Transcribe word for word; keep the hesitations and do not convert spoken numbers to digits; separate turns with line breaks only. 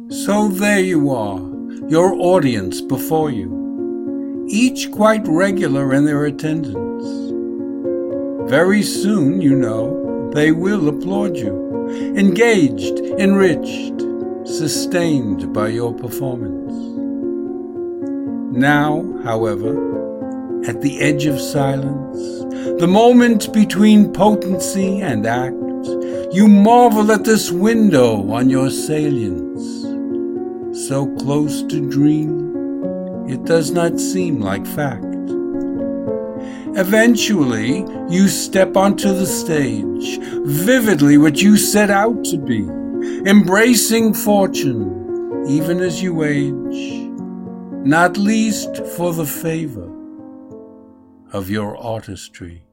So there you are, your audience before you, each quite regular in their attendance. Very soon, you know, they will applaud you, engaged, enriched, sustained by your performance. Now, however, at the edge of silence, the moment between potency and act, you marvel at this window on your salience. So close to dream, it does not seem like fact. Eventually, you step onto the stage, vividly what you set out to be, embracing fortune, even as you age, not least for the favor of your artistry.